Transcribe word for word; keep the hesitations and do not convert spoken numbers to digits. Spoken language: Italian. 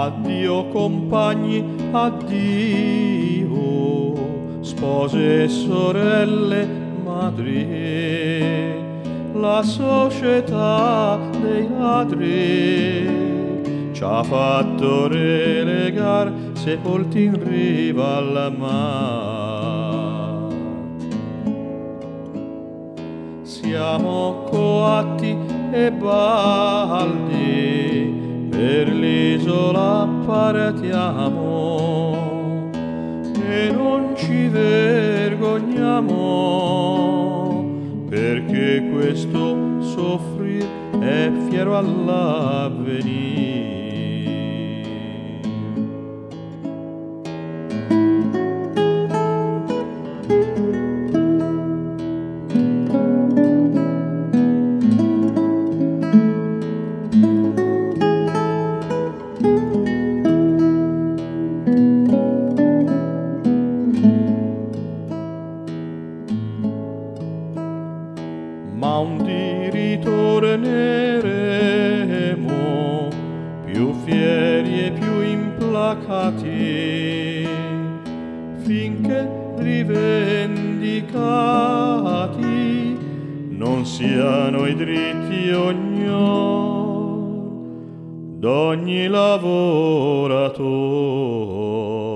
Addio compagni, addio, spose e sorelle, madri, la società dei ladri ci ha fatto relegar sepolti in riva al mare. Siamo coatti e baldi, per l'isola partiamo e non ci vergogniamo, perché questo soffrir è fiero all'avvenire. Ma un dì ritorneremo più fieri e più implacati, finché rivendicati non siano i diritti ognor d'ogni lavoratore.